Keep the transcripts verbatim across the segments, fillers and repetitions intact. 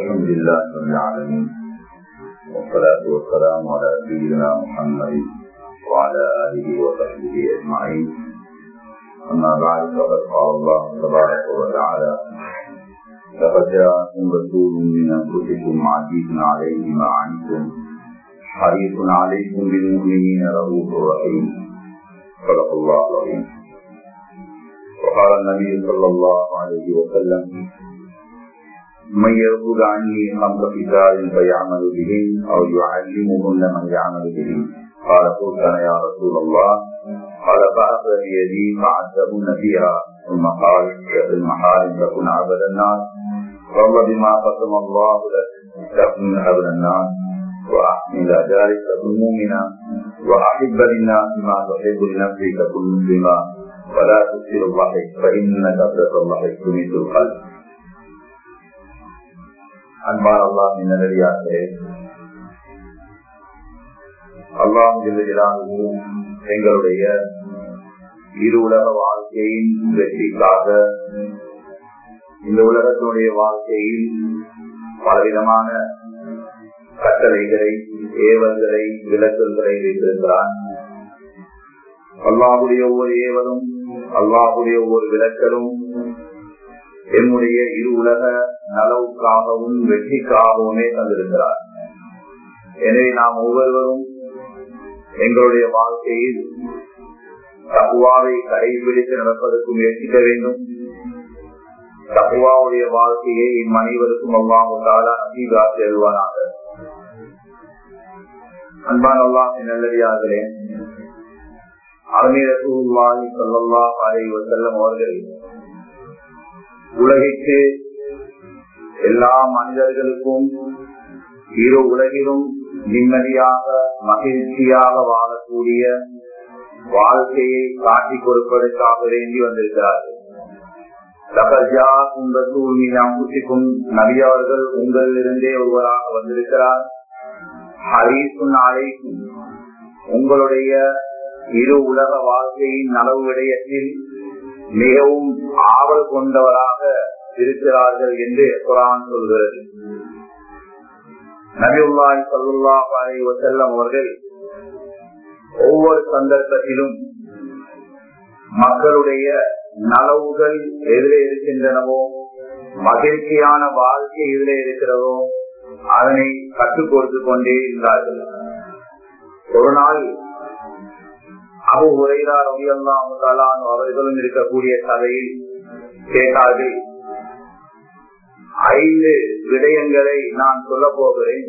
الحمد لله رب العالمين والصلاة والسلام على سيدنا محمد وعلى آله وصحبه أجمعين. أما بعد فقد قال الله تبارك وتعالى: لقد جاءكم رسول من أنفسكم عزيز عليه ما عنتم حريص عليكم بالمؤمنين رؤوف رحيم. صدق الله العظيم. وقال النبي صلى الله عليه وسلم: من يرغب عني خمس خصال فيعمل بهن أو يعلمهن من يعمل بهن. قال: قلت يا رسول الله. قال: فأخذ بيدي فعذبن فيها. ثم قال: في المحارم تكن عبد الناس، والله بما قسم الله لك تكن عبد الناس، وأحسن إلى ذلك تكن مؤمنا، وأحب للناس ما تحب لنفسك تكن مسلما، ولا تكثر الضحك فإن كثرة الضحك تميت القلب. அன்பான அல்லாஹ்வின் நல்லடியார்களே, அல்லாஹ் ஜல்ல ஜலாலுஹு எங்களுடைய இரு உலக வாழ்க்கையின் வெற்றிக்காக இந்த உலகத்தினுடைய வாழ்க்கையில் பலவிதமான கட்டளைகளை, ஏவல்களை, விலக்கல்களை வைத்திருக்கிறான். அல்லாஹுடைய ஒவ்வொரு ஏவலும், அல்லாஹுடைய ஒவ்வொரு விலக்கலும் என்னுடைய இரு உலக நலவுக்காகவும் வெற்றிக்காகவுமே தந்திருக்கிறார். எனவே நாம் ஒவ்வொருவரும் எங்களுடைய வாழ்க்கையில் தக்வாவை கடைபிடித்து நடப்பதற்கு முயற்சிக்க வேண்டும். தக்வாவுடைய வாழ்க்கையை என் அனைவருக்கும் அல்லாஹ் தஆலா நசீபாக்கி அருள்வானாக. அன்பான அல்லாஹ்வின் நல்லடியார்களே, அருமை ரசூலுல்லாஹி ஸல்லல்லாஹு அலைஹி வஸல்லம் அவர்கள் உலகிற்கு எல்லா மனிதர்களுக்கும் இரு உலகிலும் நிம்மதியாக மகிழ்ச்சியாக வாழக்கூடிய வாழ்க்கையை காட்டிக் கொடுப்பதற்காக வேண்டி வந்திருக்கிறார்கள். நபி அவர்கள் உங்களிலிருந்தே ஒருவராக வந்திருக்கிறார். ஹரீசுன் அலைக்கும், உங்களுடைய இரு உலக வாழ்க்கையின் நலவு விடயத்தில் மிகவும் ஆவல் கொண்டவராக இருக்கிறார்கள் என்று குர்ஆன் சொல்கிறது. நபியுல்லாஹி ஸல்லல்லாஹு அலைஹி வஸல்லம் அவர்கள் ஒவ்வொரு சந்தர்ப்பத்திலும் மக்களுடைய நலவுகள் எதிரே இருக்கின்றனவோ, மகிழ்ச்சியான வாழ்க்கை எதிரே இருக்கிறதோ அதனை கற்றுக் கொடுத்து கொண்டே இருந்தார்கள். ஒரு நாள் அபூ ஹுரைரா ரலியல்லாஹு தஆலா அவர்களும் இருக்கக்கூடிய சபையில் கேட்டார்கள், ஐந்து விடயங்களை நான் சொல்ல போகிறேன்.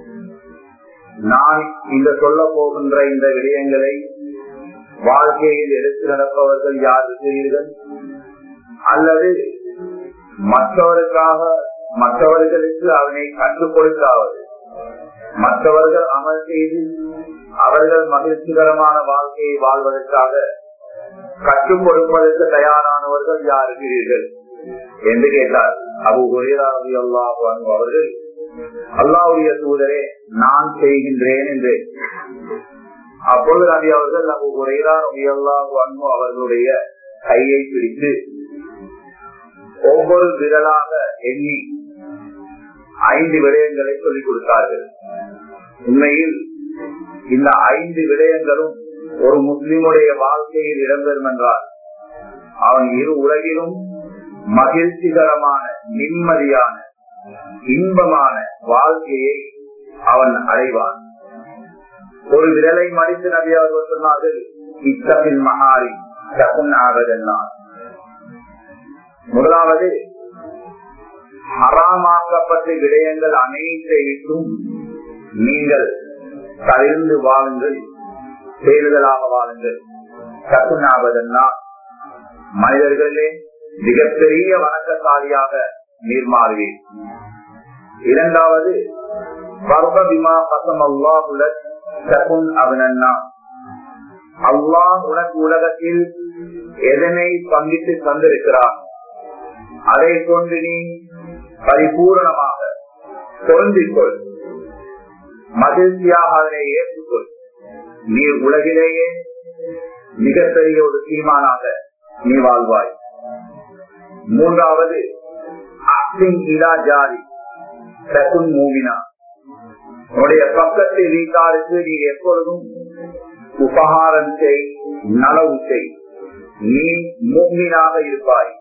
நான் இந்த சொல்ல போகின்ற இந்த விடயங்களை வாழ்க்கையில் எடுத்து நடப்பவர்கள் யார் இருக்கிறீர்கள், அல்லது மற்றவருக்காக மற்றவர்களுக்கு அதனை கற்றுக் கொடுத்தாவது மற்றவர்கள் அமல் செய்து அவர்கள் மகிழ்ச்சிகரமான வாழ்க்கையை வாழ்வதற்காக கற்றுக் கொடுப்பதற்கு தயாரானவர்கள் யார் இருக்கிறீர்கள் என்று கேட்டார். அபூ ஹுரைரா ரலியல்லாஹு அன்ஹு அவர்கள், அல்லாஹ்வுடைய தூதரே, நான் செய்கின்றேன் என்று. அப்பொழுது நபி அவர்கள் அபூ ஹுரைரா ரலியல்லாஹு அன்ஹு அவர்களுடைய கையை பிடித்து ஒவ்வொரு விரலாக எண்ணி ஐந்து விடயங்களை சொல்லிக் கொடுத்தார்கள். உண்மையில் இந்த ஐந்து விடயங்களும் ஒரு முஸ்லிமுடைய வாழ்க்கையில் இடம்பெறும் என்றால் அவன் இரு உலகிலும் மகிழ்ச்சிகரமான, நிம்மதியான, இன்பமான வாழ்க்கையை அவன் அடைவான். ஒரு விரலை மடித்து நபி அவர்கள் சொன்னார்கள், இத்தமிழ் மஹாரி தகுன் ஆவதெல்லாம். முதலாவது, ஹராமாக்கப்பட்ட விடயங்கள் அனைத்தையும் நீங்கள் தவிர்ந்து வாழுங்கள், தேடுதலாக வாழுங்கள். தகுனாவதென்னா மனிதர்களே மிகப்பெரிய வணக்கசாலியாக நீர்மாறுவீர். இரண்டாவது, அல்லாஹ் உனக்கு உலகத்தில் எதனை பங்கிட்டு தந்திருக்கிறான் அதை கொண்டு நீ பரிபூரணமாக பொருந்திக்கொள், மகிழ்ச்சியாக அதனை ஏற்றுக்கொள். நீ உலகிலேயே மிகப்பெரிய ஒரு சீமானாக நீ வாழ்வாய். மூன்றாவது, அஹ்சின் இலா ஜாரி தகுன் மூமினா, உன்னுடைய பக்கத்து வீட்டாருக்கு நீ எப்பொழுதும் உபகாரம் செய், நலவு செய், நீ மூமினாக இருப்பாய்.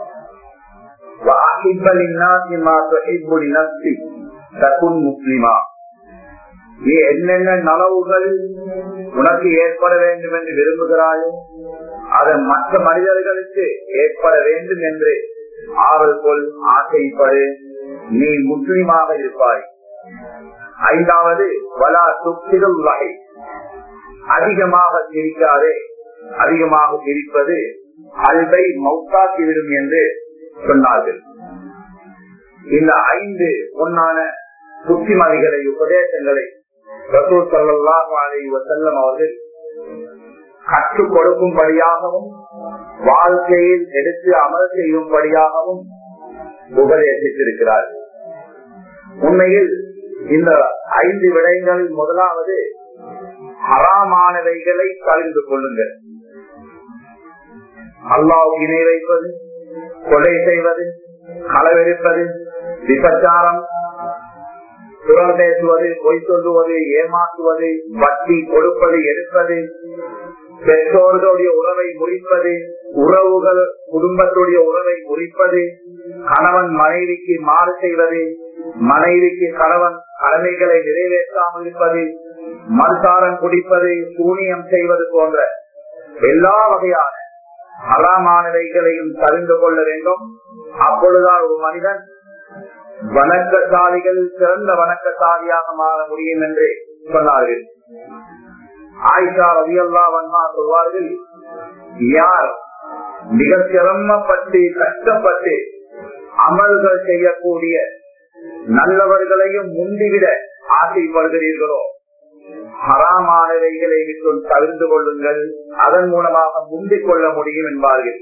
தகுன் முஸ்லிமா, நீ என்னென்ன நலவுகள் உனக்கு ஏற்பட வேண்டும் என்று விரும்புகிறாயோ அது மற்ற மனிதர்களுக்கு ஏற்பட வேண்டும் என்று ஆவல் கொள், ஆசைப்படு, நீ முஸ்லிமாக இருப்பாய். ஐந்தாவது, வலா துப்திகள் வகை, அதிகமாக சிரிக்காதே. அதிகமாக சிரிப்பது அல்பை மௌத்தாக்கிவிடும் என்று சொன்னார்கள். இந்த ஐந்து பொன்னான புத்திமதிகளை, உபதேசங்களை ரசூல் ஸல்லல்லாஹு அலைஹி வஸல்லம் அவர்கள் கற்றுக் கொடுக்கும்படியாகவும் வாழ்க்கையில் எடுத்து அமல் செய்யும்படியாகவும் உபதேசித்திருக்கிறார்கள். உண்மையில் இந்த ஐந்து விடயங்களில் முதலாவது ஹராமானவைகளை தவிர்த்து கொள்ளுங்கள். அல்லாஹ்வுக்கு இணை வைப்பது, கொலை செய்வது, களவெடுப்பது, விபச்சாரம், புறம் பேசுவது, பொய் சொல்லுவது, ஏமாற்றுவது, வட்டி கொடுப்பது, எடுப்பது, பெற்றோர்களுடைய உறவை முறிப்பது, உறவுகள் குடும்பத்துடைய உறவை முறிப்பது, கணவன் மனைவிக்கு மாறு செய்வது, மனைவிக்கு கணவன் கடமைகளை நிறைவேற்றாமல் இருப்பது, மதுசாரம் குடிப்பது, சூனியம் செய்வது போன்ற எல்லா வகையான ஹராமானவைகளையும் தெரிந்து கொள்ள வேண்டும். அப்பொழுதுதான் ஒரு மனிதன் வணக்கசாலிகள் சிறந்த வணக்கசாலியாக மாற முடியும் என்று சொன்னார்கள். ஆயிஷா ரலியல்லாஹு அன்ஹா சொல்வார்கள், யார் மிக சிரமப்பட்டு கஷ்டப்பட்டு அமல்கள் செய்யக்கூடிய நல்லவர்களையும் முந்திவிட ஆசைப்படுகிறீர்களோ ஹராமானவைகளை விட்டு தவிர்த்து கொள்ளுங்கள், அதன் மூலமாக முந்திக் கொள்ள முடியும் என்பார்கள்.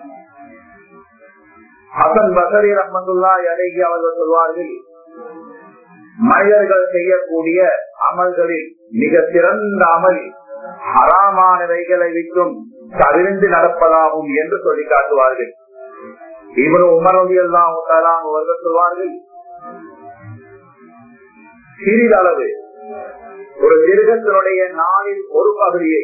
ஹசன் பஸரி ரஹ்மத்துல்லாஹி அலைஹி அவர்கள் சொல்வார்கள், மனிதர்கள் செய்யக்கூடிய அமல்களில் மிக சிறந்த அமல் ஹராமானவைகளை விட்டும் தவிர்த்து நடப்பதாகும் என்று சொல்லி காட்டுவார்கள். இப்னு உமர் ரலியல்லாஹு தஆலா அவர்கள் சொல்வார்கள், சிறிதளவு ஒரு திருகத்தினுடைய நாளில் ஒரு பகுதியை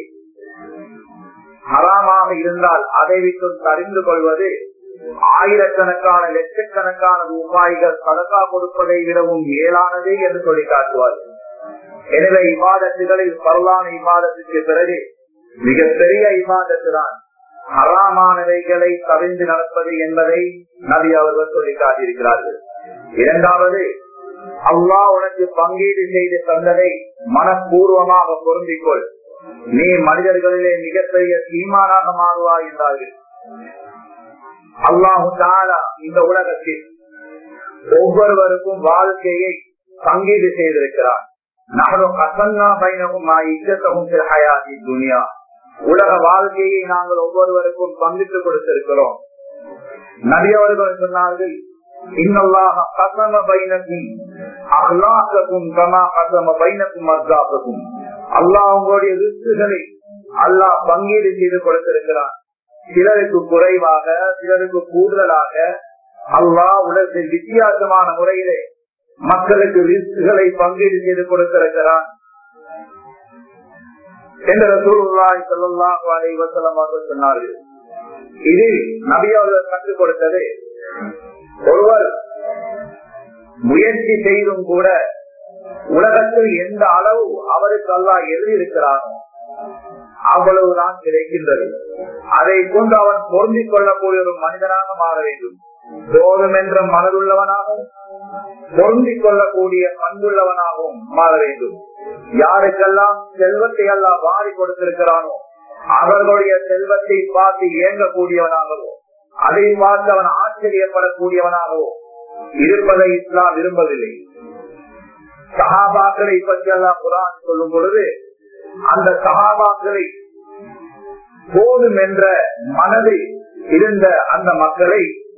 ஹராமாக இருந்தால் அதை விட்டு தரிந்து கொள்வது ஆயிரக்கணக்கான லட்சக்கணக்கான ரூபாய்கள் சதகா கொடுப்பதை விடவும் மேலானது என்று சொல்லி காட்டுவார்கள். எனவே இபாதத்துகளில் பரவான இபாதத்துக்கு பிறகு மிகப்பெரிய இபாதத்து தான் ஹராமானவைகளை தவிர்த்து நடப்பது என்பதை நபி அவர்கள் சொல்லி காட்டியிருக்கிறார்கள். இரண்டாவது, அல்லாஹ் உனக்கு பங்கீடு செய்து தந்ததை மனப்பூர்வமாக பொருந்திக்கொள், நீ மனிதர்களிலே மிகப்பெரிய தீமானாக மாறுவாய் என்றார்கள். அல்லாஹு தஆலா இந்த உலகத்தில் ஒவ்வொருவருக்கும் வாழ்க்கையை பங்கீடு செய்திருக்கிறார். உலக வாழ்க்கையை நாங்கள் ஒவ்வொருவருக்கும் பங்கிட்டு கொடுத்திருக்கிறோம். நபி அவர்கள் சொன்னார்கள், இன்னல்லாஹ கஸம பைனக்கும் அஹ்லாகக்கும் கமா கஸம பைனக்கும் அர்ஸாகக்கும். அல்லாஹ் உங்களுடைய ரிஸ்குகளை அல்லாஹ் பங்கீடு செய்து கொடுத்திருக்கிறான். சிலருக்கு குறைவாக, சிலருக்கு கூடுதலாக அல்லாஹ் உலகத்தில் வித்தியாசமான முறையிலே மக்களுக்கு ரிஸ்குகளை பங்கீடு செய்து கொடுத்திருக்கிறான் என்று ரசூலுல்லாஹி ஸல்லல்லாஹு அலைஹி வஸல்லம் அவர்கள் சொன்னார்கள். இது நபி அவர்கள் கற்றுக் கொடுத்தது. ஒருவர் முயற்சி செய்தும் கூட உலகத்தில் எந்த அளவு அவருக்கு அல்லாஹ் எழுதியிருக்கிறானோ அவ்வளவுதான் கிடைக்கின்றது. அதை கொண்டு அவன் பொருந்திக் கொள்ளக்கூடிய ஒரு மனிதனாக மாற வேண்டும். போதும் என்ற மனதுள்ளவனாகவும் பொருந்திக் கொள்ளக்கூடிய பண்புள்ளவனாகவும் மாற வேண்டும். யாருக்கெல்லாம் செல்வத்தை எல்லாம் வாரி கொடுத்திருக்கிறானோ அவர்களுடைய செல்வத்தை பார்த்து இயங்கக்கூடியவனாகவோ அதை பார்த்து அவன் ஆச்சரியப்படக்கூடியவனாகவோ இருப்பதை இஸ்லாம் விரும்பவில்லை. சஹாபாக்களை பற்றி அல்லாஹ் குர்ஆன் சொல்லும் பொழுது அந்த சஹாபாக்களை போதும் என்ற மனதை இருந்த அந்த மக்களை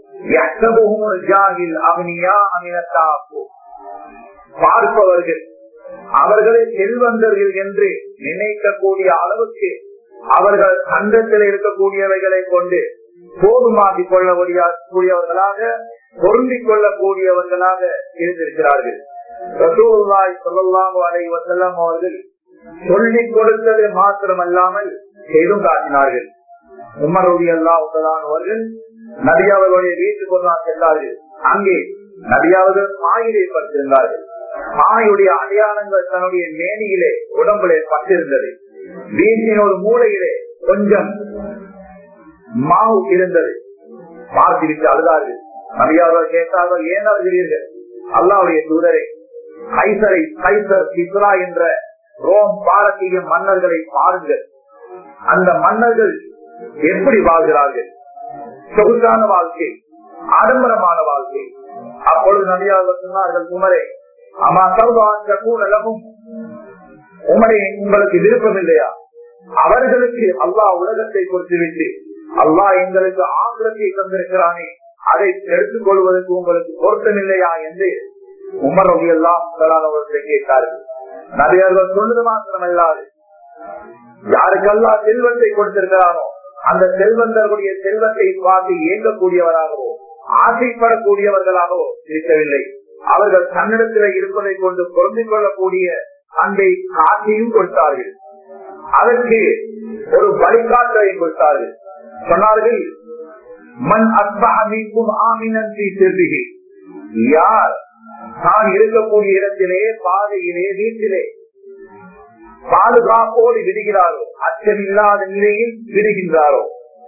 பார்ப்பவர்கள் அவர்களை செல்வந்தர்கள் என்று நினைக்கக்கூடிய அளவுக்கு அவர்கள் சந்தத்தில் இருக்கக்கூடியவைகளை கொண்டு போதுமாக்கிக் கொள்ளக்கூடியவர்களாக பொருந்திக் கொள்ளக்கூடியவர்களாக இருந்திருக்கிறார்கள். ரசூலுல்லாஹி ஸல்லல்லாஹு அலைஹி வஸல்லம் அவர்கள் சொல்லிக் கொடுத்தது மாத்திரமல்லாமல் செய்தும் காட்டினார்கள். உமர் ரலியல்லாஹு தஆலா அவர்கள் நபி அவர்களுடைய வீட்டுக்கு சென்றார்கள். அங்கே நபி அவர்கள் பாயிலே பட்டிருந்தார்கள். பாயுடைய அடையாளங்கள் தன்னுடைய மேனியிலே உடம்பிலே பட்டிருந்தது. வீட்டின் ஒரு மூலையிலே கொஞ்சம் மாவு இருந்தது. பார்த்துவிட்டு அழுதார்கள். நபி அவர்கள் கேட்டார்கள், ஏன் அழுகிறீர்கள்? அல்லாஹ்வுடைய தூதரே, கைசரை கைசர் கிஸ்ரா என்ற ரோம் பாரசீக மன்னர்களை பாருங்கள். அந்த மன்னர்கள் எப்படி வாழ்கிறார்கள்? சொகுசான வாழ்க்கை, ஆடம்பரமான வாழ்க்கை. அப்பொழுது நபியாக சொன்னார்கள், உமரே அமா சர்வாக்கும் உமரே, உங்களுக்கு விருப்பம் இல்லையா? அவர்களுக்கு அல்லாஹ் உலகத்தை கொடுத்துவிட்டு அல்லாஹ் எங்களுக்கு ஆங்கிலத்தை தந்திருக்கிறானே, அதை எடுத்துக் கொள்வதற்கு உங்களுக்கு பொருத்தம் இல்லையா என்று உமர் ரலியல்லாஹு தஆலா அவர்களை கேட்டார்கள். நபியர்கள் சொன்னது மாத்திரமல்லாது, யாருக்கு அல்லாஹ் செல்வத்தை கொடுத்திருக்கிறானோ அந்த செல்வந்தர்களுடைய செல்வத்தை பார்த்து இயங்கக்கூடியவராகவோ ஆசைப்படக்கூடியவர்களாகவோ இருக்கவில்லை. அவர்கள் தன்னிடத்தில் இருப்பதை கொண்டு பொருந்திக் கொள்ளக்கூடிய அன்பை காட்சியும் கொடுத்தார்கள். அதற்கு ஒரு வழிகாட்டலை கொடுத்தார்கள். சொன்னார்கள், மன் அஸ்பஹமிக்கும் ஆமினன் ஃபீ சிர்ரிஹி, யார் தான் இருக்கக்கூடிய இடத்திலே, பாதையிலே, வீட்டிலே பாதுகாப்போடு விடுகிறாரோ, அச்சமில்லாத நிலையில் விடுகின்றாரோ,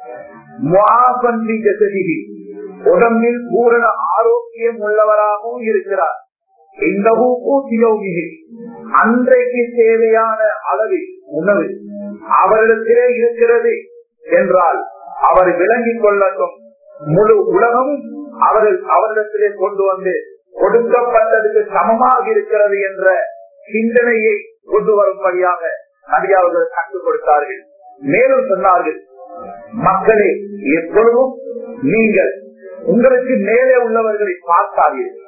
உடம்பில் பூரண ஆரோக்கியம் உள்ளவராகவும் இருக்கிறார். இந்த அன்றைக்கு தேவையான அளவில் உணவு அவரிடத்திலே இருக்கிறது என்றால் அவர் விளங்கிக் கொள்ளட்டும், முழு உலகமும் அவர்கள் அவரிடத்திலே கொண்டு வந்து கொடுக்கப்பட்டதுக்கு சமமாக இருக்கிறது என்ற சிந்தனையை கொண்டு வரும்படியாக நபி அவர்கள் கற்றுக் கொடுத்தார்கள். மேலும் சொன்னார்கள், மக்களே, எப்பொழுதும் நீங்கள் உங்களுக்கு மேலே உள்ளவர்களை பார்க்காதீர்கள்,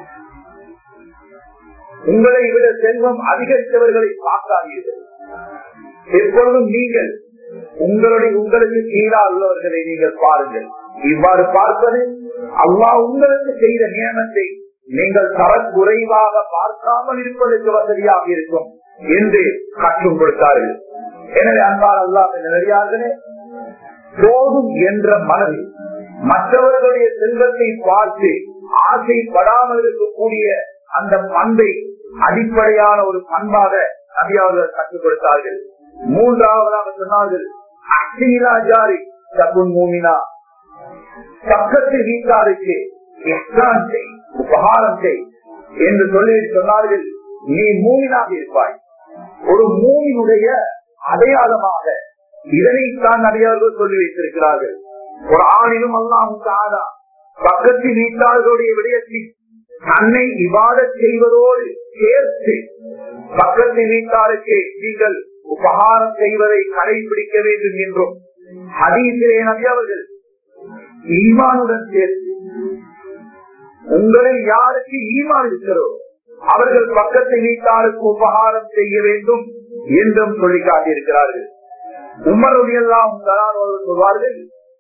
உங்களை விட செல்வம் அதிகரித்தவர்களை பார்க்காதீர்கள். எப்பொழுதும் நீங்கள் உங்களுடைய உங்களுக்கு கீழாக உள்ளவர்களை நீங்கள் பாருங்கள். இவ்வாறு பார்ப்பது அல்லாஹ் உங்களுக்கு செய்த நியமத்தை நீங்கள் தர குறைவாக பார்க்காமல் இருப்பதற்கு வசதியாக இருக்கும் என்று கற்றுக் கொடுத்தார்கள். எனவே அன்பால் அல்லாஹ் நிறையார்களே, போதும் என்ற மனதில் மற்றவர்களுடைய செல்வத்தை பார்த்து ஆசைப்படாமல் இருக்கக்கூடிய அந்த பண்பை அடிப்படையான ஒரு பண்பாக நபி அவர்கள் கற்றுக் கொடுத்தார்கள். மூன்றாவதாக சொன்னார்கள், அக்ஷீராஜாரி சகுன் மூமினா, பக்கத்து வீட்டாருக்கு இஹ்சான் செய், உபகாரம் செய் என்று சொல்லி சொன்னார்கள். நீ மூமினாக இருப்பாய். ஒரு மூமினுடைய அடையாளமாக இதனைத்தான் நபியவர்கள் சொல்லி வைத்திருக்கிறார்கள். ஒரு ஆணிலும் அல்லாஹ் தஆலா பக்கத்து வீட்டார்களுடைய விடயத்தில் தன்னை இபாதத் செய்வதோடு சேர்த்து பக்கத்து வீட்டாருக்கு நீங்கள் உபகாரம் செய்வதை கடைபிடிக்க வேண்டும் என்றும் ஹதீஸிலே நபி அவர்கள் ஈமானுடன் சேர்த்து உங்களில் யாருக்கு ஈமான் இருக்கிறதோ அவர்கள் பக்கத்து வீட்டாருக்கு உபகாரம் செய்ய வேண்டும் என்றும் சொல்லி காட்டியிருக்கிறார்கள். உமர் ரலியல்லாஹு தஆலா அவர்கள் சொல்வார்கள்,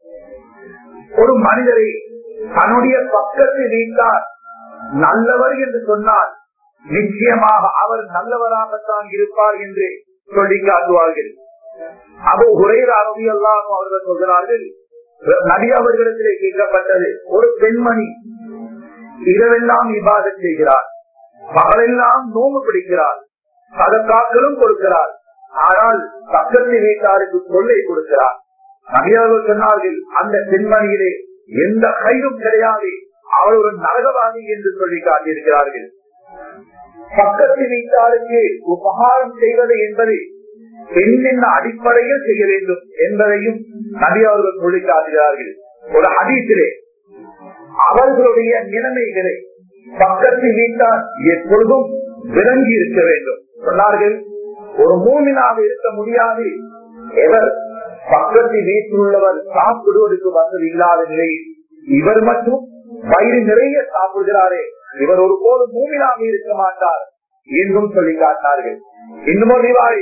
ஒரு மனிதரை தன்னுடைய பக்கத்து வீட்டார் நல்லவர் என்று சொன்னால் நிச்சயமாக அவர் நல்லவராகத்தான் இருப்பார் என்று சொல்லி காட்டுவார்கள். அபூ ஹுரைரா ரலியல்லாஹு அவர்கள் சொல்கிறார்கள், நபி அவர்களிடத்திலே கேட்கப்பட்டது, ஒரு பெண்மணி இரவெல்லாம் இபாதத் செய்கிறார், பகலெல்லாம் நோம்பு பிடிக்கிறார், சதக்காக்களும் கொடுக்கிறார், ஆனால் பக்கத்து வீட்டாருக்கு தொல்லை கொடுக்கிறார். நபி அவர்கள் சொன்னார்கள், அந்த பெண்மணியிலே எந்த கைதும் கிடையாது, அவள் ஒரு நரகவாதி என்று சொல்லி காட்டியிருக்கிறார்கள். பக்கத்து வீட்டாருக்கு உபகாரம் செய்வது என்பது என்னென்ன அடிப்படையில் செய்ய வேண்டும் என்பதையும் நபி அவர்கள் சொல்லி காட்டுகிறார்கள். ஒரு ஹதீஸிலே அவர்களுடைய நிலைமைகளை பக்கத்து வீட்டார் எப்பொழுதும் விளங்கி இருக்க வேண்டும் சொன்னார்கள். ஒரு மூமினாக இருக்க முடியாது எவர் பக்கத்து வீட்டில் உள்ளவர் சாப்பிடுவதற்கு வசதி இல்லாத நிலையில் இவர் மட்டும் வயிறு நிறைய சாப்பிடுகிறாரே, இவர் ஒரு போது மூமினாக இருக்க மாட்டார் என்றும் சொல்லி காட்டினார்கள். இன்னும் ஒரு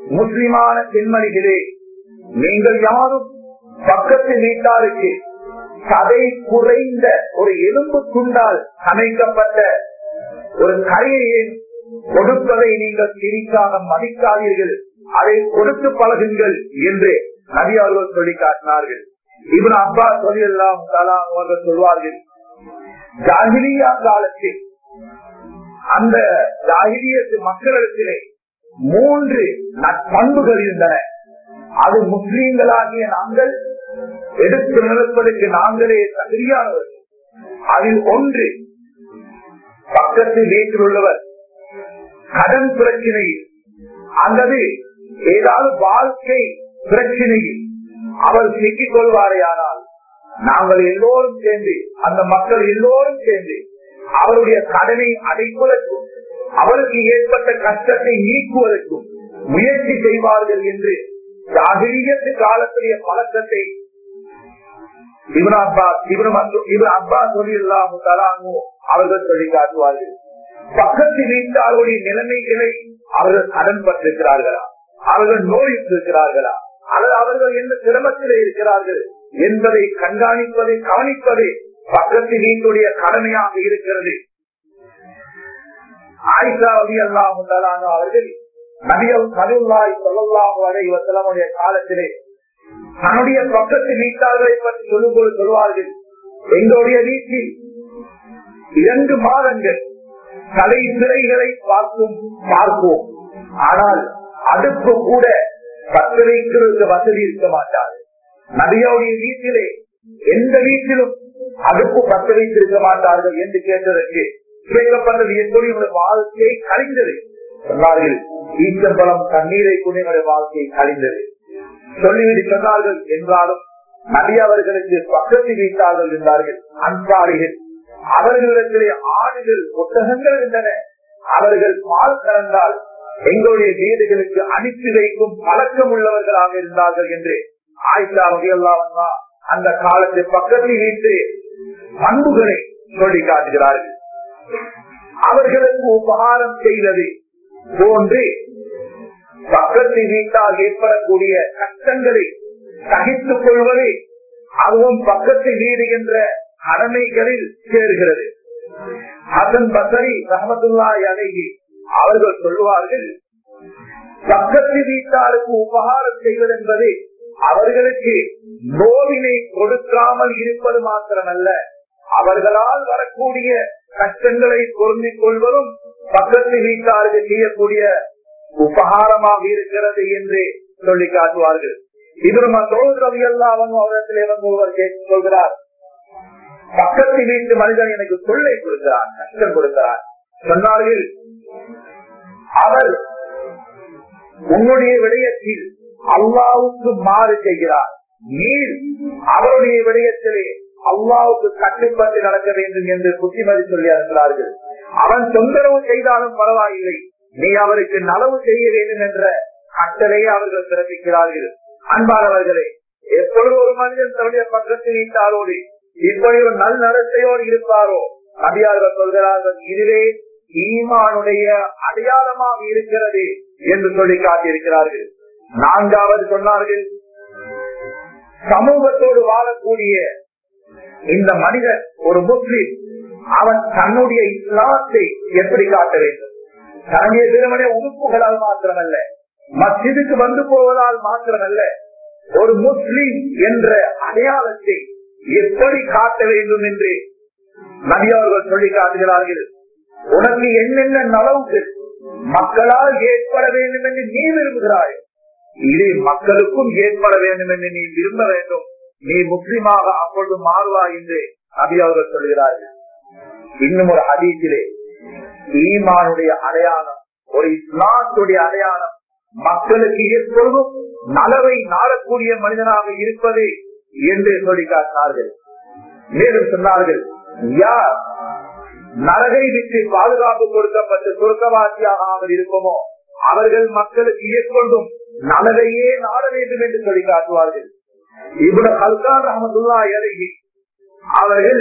முஸ்லிமான பெண்மணிகளே, நீங்கள் யாரும் பக்கத்து வீட்டாருக்கு சதை குறைந்த ஒரு எலும்பு துண்டால் அமைக்கப்பட்ட ஒரு கரையை கொடுப்பதை நீங்கள் சிரிக்காக மதிக்காதீர்கள், அதை கொடுத்து பழகுங்கள் என்று நபி அவர்கள் சொல்லி காட்டினார்கள். இப்னு அப்பாஸ் ரலியல்லாஹு தஆலா அவர்கள் சொல்வார்கள், ஜாஹிலியா காலத்தில் அந்த ஜாஹிலியத்து மக்களிடத்திலே மூன்று நற்பண்புகள் இருந்தன. அது முஸ்லீம்களாகிய நாங்கள் எடுத்து நடப்பதற்கு நாங்களே தகுதியானவர்கள். அதில் ஒன்று, பக்கத்து வீட்டில் உள்ளவர் கடன் பிரச்சனையில் அல்லது ஏதாவது வாழ்க்கை பிரச்சனையில் அவர் சிக்கிக் கொள்வாரையானால் நாங்கள் எல்லோரும் சேர்ந்து, அந்த மக்கள் எல்லோரும் சேர்ந்து அவருடைய கடனை அடைப்பதற்கும் அவருக்கு ஏற்பட்ட கஷ்டத்தை நீக்குவதற்கும் முயற்சி செய்வார்கள் என்று ஜாஹிலியத்து காலத்திலேய பழக்கத்தை இப்னு அப்பாஸ் இப்னு அப்பாஸ் ரலியல்லாஹு தஆலா அவர்கள் சொல்லி காட்டுவார்கள். பக்கத்து வீட்டாருடைய நிலைமைகளை அவர்கள் கடன் பட்டிருக்கிறார்களா, அவர்கள் நோயில் இருக்கிறார்களா, அல்லது அவர்கள் என்ன சிரமத்தில் இருக்கிறார்கள் என்பதை கண்காணிப்பதை கவனிப்பதே பக்கத்து வீட்டுடைய கடமையாக இருக்கிறது. ஆயிஷா ரலியல்லாஹு தஆலா அவர்கள் நபிகள் ஸல்லல்லாஹு அலைஹி வஸல்லம் காலத்திலே தன்னுடைய பக்கத்து வீட்டார்களை பற்றி சொல்லும்போது சொல்வார்கள், எங்களுடைய வீட்டில் இரண்டு மாதங்கள் தலை சிறைகளை பார்க்கும் பார்ப்போம், ஆனால் அடுப்பு கூட பத்து வைக்கிறதுக்கு வசதி இருக்க மாட்டார்கள். நபியோடைய வீட்டிலே எந்த வீட்டிலும் அடுப்பு பத்து வைத்திருக்க மாட்டார்கள் என்று கேட்டதற்கு கேட்கப்பட்டது, எப்படி உடைய வாழ்க்கையை கழிந்தது சொன்னார்கள். ஈச்சம்பழம் தண்ணீரை கொண்டு என்னுடைய வாழ்க்கையை கழிந்தது சொல்லிவிட்டு சொன்னார்கள். என்றாலும் நபி அவர்களுக்கு பக்கத்து வீட்டார்கள் இருந்தார்கள், அன்சாரிகள். அவர்களிடத்திலே ஆடுகள் ஒட்டகங்கள் இருந்தன. அவர்கள் பால் கலந்தால் எங்களுடைய வீடுகளுக்கு அனுப்பி வைக்கும் பழக்கம் உள்ளவர்களாக இருந்தார்கள் என்று ஆயிஷா ரலியல்லாஹு அன்ஹா அந்த காலத்தில் பக்கத்து வீட்டு பண்புகளை சொல்லி காட்டுகிறார்கள். அவர்களுக்கு உபகாரம் செய்தது போன்று பக்கத்து வீட்டால் ஏற்படக்கூடிய கஷ்டங்களை சகித்துக் கொள்வது அதுவும் பக்கத்து வீடு என்ற கடமைகளில் சேர்கிறது. ஹசன் பஸரி ரஹ்மத்துல்லாஹி அலைஹி அவர்கள் சொல்லுவார்கள், பக்கத்து வீட்டாருக்கு உபகாரம் செய்வது என்பது அவர்களுக்கு நோவினை கொடுக்காமல் இருப்பது மாத்திரமல்ல, அவர்களால் வரக்கூடிய கஷ்டங்களை பொருந்திக் கொள்வதும் பக்கத்து வீட்டாருக்கு செய்யக்கூடிய உபகாரமாக இருக்கிறது என்று சொல்லி காட்டுவார்கள். இதில் மசூத் ரலியல்லாஹு அன்ஹு அவரிடத்திலே வந்து ஒருவர் சொல்கிறார், பக்கத்து வீட்டு மனிதன் எனக்கு தொல்லை கொடுக்கிறான், கஷ்டம் கொடுக்கிறான். சொன்னார்கள், அவர் உன்னுடைய விடயத்தில் அல்லாஹ்வுக்கு மாறு செய்கிறார், நீர் அவருடைய விடயத்திலே அல்லாஹ்வுக்கு கட்டுப்பட்டு நடக்க வேண்டும் என்று புத்திமதி சொல்லி அனுப்புகிறார்கள். அவன் தொந்தரவு செய்தாலும் பரவாயில்லை, நீ அவருக்கு நலவு செய்ய வேண்டும் என்ற கட்டளையை அவர்கள் பிறப்பிக்கிறார்கள். அன்பானவர்களே, எப்பொழுது ஒரு மனிதன் தன்னுடைய பக்கத்து வீட்டாரோடு இப்படி ஒரு நல் நடத்தையோடு இருப்பாரோ நபியார்கள் சொல்கிறார்கள், இதுவே ஈமானுடைய அடையாளமாக இருக்கிறது என்று சொல்லி காட்டியிருக்கிறார்கள். நான்காவது சொன்னார்கள், சமூகத்தோடு வாழக்கூடிய இந்த மனிதன் ஒரு முஸ்லிம், அவன் தன்னுடைய இஸ்லாத்தை எப்படி காட்ட வேண்டும், தன்னுடைய திருமண உறுப்புகளால் மாத்திரமல்ல, மஸ்ஜிதுக்கு வந்து போவதால் மாத்திரமல்ல, ஒரு முஸ்லிம் என்ற அடையாளத்தை எப்படி காட்ட வேண்டும் என்று நபி அவர்கள் சொல்லி காட்டுகிறார்கள். உனக்கு என்னென்ன நலவுகள் மக்களால் ஏற்பட வேண்டும் என்று நீ விரும்புகிறாய், இது மக்களுக்கும் ஏற்பட வேண்டும் என்று நீ விரும்ப வேண்டும், நீ முஸ்லிமாக அப்பொழுது மாறுவாய் என்று நபி அவர்கள் சொல்கிறார்கள். இன்னும் ஒரு ஹதீஸிலே ஈமானுடைய அடையாளம், ஒரு இஸ்லாத்துடைய அடையாளம் மக்களுக்கு எப்பொழுதும் நலவை நாடக்கூடிய மனிதனாக இருப்பது என்று சொல்லி காட்டினார்கள். மேலும் சொன்னார்கள், யார் நரகை விட்டு பாதுகாப்பு கொடுக்கப்பட்டு சொர்க்கவாசியாக இருக்குமோ அவர்கள் மக்களுக்கு ஏற்கொண்டும் நலவையே நாட வேண்டும் என்று சொல்லி காட்டுவார்கள். இப்னு ஹல்கான் ரஹ்மத்துல்லாஹி அலைஹி அவர்கள்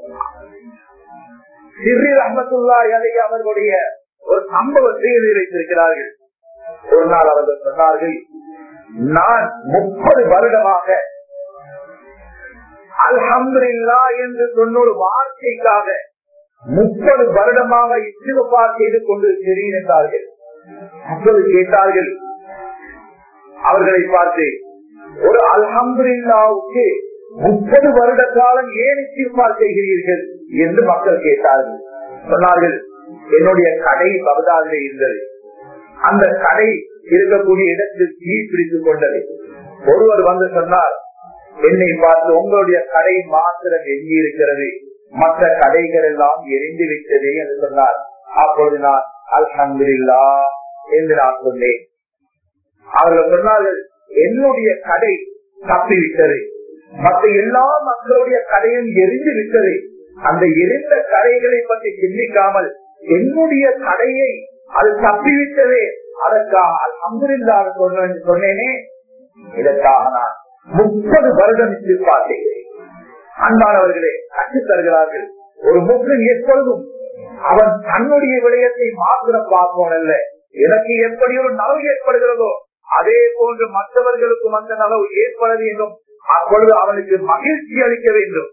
சிர்ரி ரஹ்மத்துல்லாஹி அலைஹி அவர்களுடைய ஒரு சம்பவத்தை வைத்திருக்கிறார்கள். ஒரு நாள் அவர்கள் சொன்னார்கள், நான் முப்பது வருடமாக அல்ஹம்துலில்லாஹ் என்று சொன்ன ஒரு வார்த்தைக்காக முப்பது வருடமாக இஸ்திக்ஃபார் செய்து கொண்டிருக்கிறேன் என்றார்கள். அப்போது கேட்டார்கள் அவர்களை பார்த்து, ஒரு அல்ஹம்துலில்லாஹ்வுக்கு முப்பது வருட காலம் ஏன் இஸ்திக்ஃபார் செய்கிறீர்கள் என்று மக்கள் கேட்டார்கள். சொன்னார்கள், என்னுடைய கடை பகதாதிலே இருந்தது. அந்த கடை இருக்கக்கூடிய இடத்தில் தீ பிடித்துக் கொண்டது. ஒருவர் வந்து சொன்னார், என்னை பார்த்து, உங்களுடைய கடை மாத்திரம் எங்கி இருக்கிறது, மற்ற கடைகள் எல்லாம் எரிந்து விட்டது என்று சொன்னார். அப்பொழுது நான் அல்ஹம்துலில்லாஹ் என்று நான் சொன்னேன். அவர்கள் சொன்னார்கள், என்னுடைய கடை தப்பிவிட்டது, மற்ற எல்லா மக்களுடைய கடையும் எரிந்து விட்டது. அந்த எரிந்த கடைகளை பற்றி சிந்திக்காமல் என்னுடைய கடையை அது தப்பிவிட்டதே, அதற்காக அல்ஹம்துலில்லாஹ் சொன்னேனே, இதற்காக நான் முப்பது வருடம் இஸ்திக்ஃபார் செய்கிறேன். அன்பானவர்களே, கற்றுத் தருகிறார்கள், ஒரு முஸ்லிம் எப்பொழுதும் அவன் தன்னுடைய விடயத்தை மாத்திரம் பார்ப்போன் அல்ல, எனக்கு எப்படி ஒரு நலவு ஏற்படுகிறதோ அதே போன்று மற்றவர்களுக்கும் அந்த நலவு ஏற்பட வேண்டும். அப்பொழுது அவனுக்கு மகிழ்ச்சி அளிக்க வேண்டும்.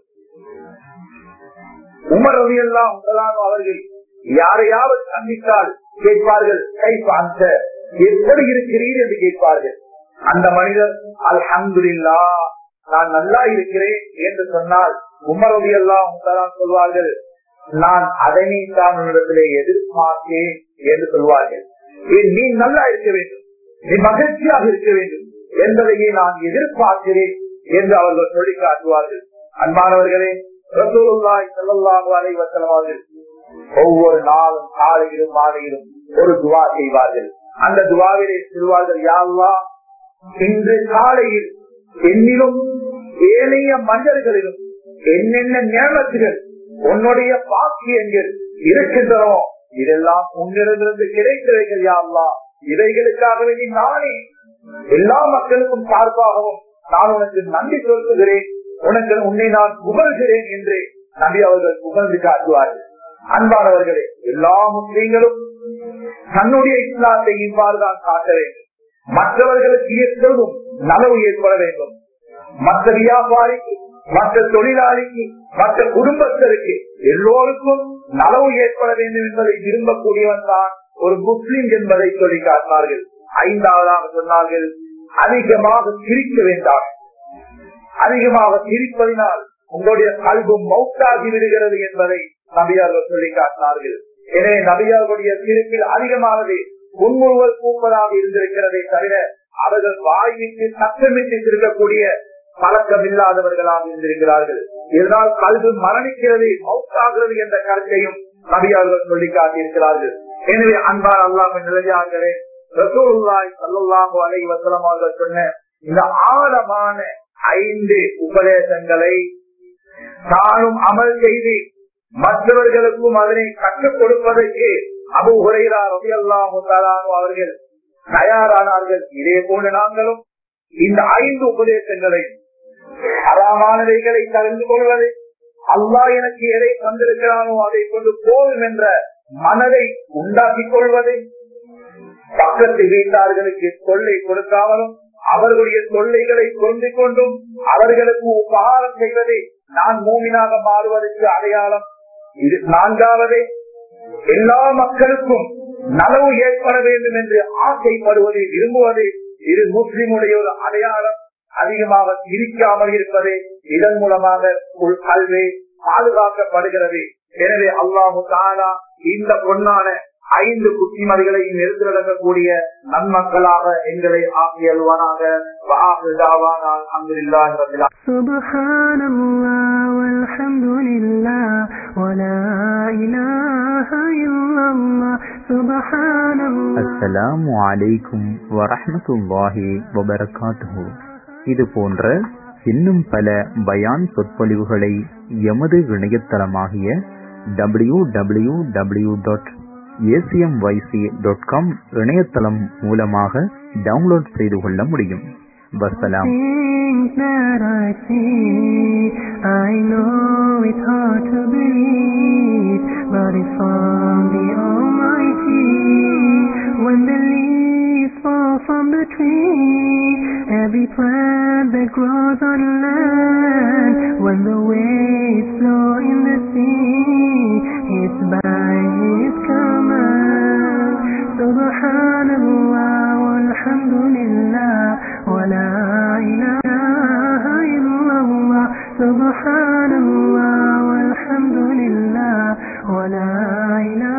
உமர் ரலியல்லாஹு அன்ஹு அவர்கள் யாரையாவது சந்தித்தால் கேட்பார்கள், கைஃப எப்படி இருக்கிறீர் என்று கேட்பார்கள். அந்த மனிதர் அல்ஹம்துலில்லாஹ் நான் நல்லா இருக்கிறேன் என்று சொன்னால் உமர் ரலியல்லாஹு அன்ஹு சொல்வார்கள், நான் அதனை தான் உன்னிடத்திலே எதிர்பார்த்தேன் என்று சொல்வார்கள். நீ நல்லா இருக்க வேண்டும், நீ மகிழ்ச்சியாக இருக்க வேண்டும் என்பதையே நான் எதிர்பார்க்கிறேன் என்று அவர்கள் சொல்லி காட்டுவார்கள். அன்பானவர்களே, ரசூலுல்லாஹி ஸல்லல்லாஹு அலைஹி வஸல்லம் அவர்கள் ஒவ்வொரு நாளும் காலையிலும் மாலையிலும் ஒரு துவா செய்வார்கள். அந்த துவாவிலே சொல்வார்கள், யா அல்லாஹ், இன்று காலையில் என்னிலும் ஏனைய மனிதர்களிலும் என்னென்ன நியமத்துகள் உன்னுடைய பாக்கியங்கள் இருக்கின்றனோ இதெல்லாம் உன்னிடமிருந்து கிடைத்தவைகள் யா அல்லாஹ், இவைகளுக்காக வேண்டி நானே எல்லா மக்களுக்கும் சார்பாகவும் நான் உனக்கு நன்றி செலுத்துகிறேன், உனக்கு உன்னை நான் புகழ்கிறேன் என்று நபி அவர்கள் புகழ்ந்து காட்டுவார்கள். அன்பானவர்களே, எல்லா முஸ்லீம்களும் தன்னுடைய இஸ்லாத்தை இவ்வாறுதான் காட்ட வேண்டும். மற்றவர்களுக்கு எப்பொழுதும் நலவு ஏற்பட வேண்டும். மற்ற வியாபாரிக்கு, மற்ற தொழிலாளிக்கு, மற்ற குடும்பத்திற்கு எல்லோருக்கும் நலவு ஏற்பட வேண்டும் என்பதை விரும்பக்கூடியவன் தான் ஒரு முஸ்லிம் என்பதை சொல்லி காட்டினார்கள். ஐந்தாவதாக சொன்னார்கள், அதிகமாக சிரிக்க வேண்டாம். அதிகமாக சிரிப்பதினால் உங்களுடைய கல்வும் மௌத்தாகி விடுகிறது என்பதை நபியார்கள் சொல்லி காட்டினார்கள். எனவே நபியார்களுடைய சிரிப்பில் அதிகமானது முன்முறுவல் கூப்பதாக இருந்திருக்கிறதை தவிர அவர்கள் வாய்விட்டு சத்தமிட்டு இருக்கக்கூடிய பழக்கம் இல்லாதவர்களாக இருந்திருக்கிறார்கள். இதனால் கல்வி மரணிக்கிறது, மௌத்தாகிறது என்ற கருத்தையும் நபியார்கள் சொல்லி காட்டியிருக்கிறார்கள். எனவே அன்பான அல்லாஹ்வின் நிலையாகவே ரசூலுல்லாஹி ஸல்லல்லாஹு அலைஹி வஸல்லம் அவர்கள் சொன்ன இந்த ஆழமான ஐந்து உபதேசங்களை தானும் அமல் செய்து மற்றவர்களுக்கும் அதனை கற்றுக் கொடுப்பதற்கு அபூ ஹுரைரா ரலியல்லாஹு தஆலா அவர்கள் தயாரானார்கள். இதே போல நாங்களும் இந்த ஐந்து உபதேசங்களை, ஹராமானவைகளை கலந்து கொள்வது, அல்லாஹ் எனக்கு எதை தந்திருக்கிறானோ அதை கொண்டு போதும் என்ற மனதை உண்டாக்கிக் கொள்வது, பக்கத்து வீட்டார்களுக்கு தொல்லை கொடுக்காமலும் அவர்களுடைய தொல்லைகளை கொண்டு கொண்டும் அவர்களுக்கு உபகாரம் செய்வதை நான் மூமினாக மாறுவதற்கு அடையாளம். இது நான்காவது, எல்லா மக்களுக்கும் நலவு ஏற்பட வேண்டும் என்று ஆசைப்படுவதை விரும்புவது இது முஸ்லிமுடைய ஒரு அடையாளம். அதிகமாக சிரிக்காமல் இருப்பது, இதன் மூலமாக கல்வி பாதுகாக்கப்படுகிறது. எனவே அல்லாஹு தஆலா இந்த பொன்னான ஐந்து புத்திமதிகளையும் எடுத்து நடக்கக்கூடிய நன்மக்களாக எங்களை ஆக்கியல்வானாக. சுப்ஹானல்லாஹ் வல்ஹம்துலில்லாஹ் வலா இலாஹ இல்லல்லாஹ் சுப்ஹானல்லாஹ். அஸ்ஸலாமு அலைக்கும் வரஹ்மத்துல்லாஹி வபரகாத்துஹு. இது போன்ற இன்னும் பல பயான் சொற்பொழிவுகளை எமது இணையதளமாகிய W W W dot ACMYC dot com இணையதளம் மூலமாக டவுன்லோட் செய்து கொள்ள முடியும். வஸ்ஸலாம். When the leaves fall from the tree, every every plant that grows on land, when the waves flow in the sea, it's by His command. Subhanallah walhamdulillah wa la ilaha illallah. Subhanallah walhamdulillah wa la ilaha